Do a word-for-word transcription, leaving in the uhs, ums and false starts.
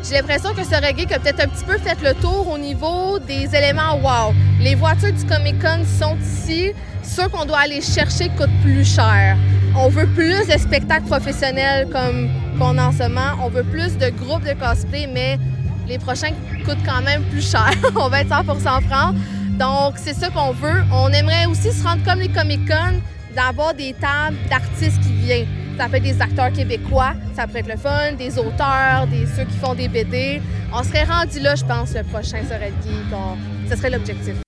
J'ai l'impression que ce reggae a peut-être un petit peu fait le tour au niveau des éléments wow. Les voitures du Comic-Con sont ici. Ceux qu'on doit aller chercher coûtent plus cher. On veut plus de spectacles professionnels comme qu'on a en ce moment. On veut plus de groupes de cosplay, mais les prochains coûtent quand même plus cher. On va être cent pour cent franc. Donc, c'est ça qu'on veut. On aimerait aussi se rendre comme les Comic-Con, d'avoir des tables d'artistes qui viennent. Ça peut être des acteurs québécois, ça peut être le fun, des auteurs, des ceux qui font des B D. On serait rendu là, je pense, le prochain Sorel Geek. On... Ce serait l'objectif.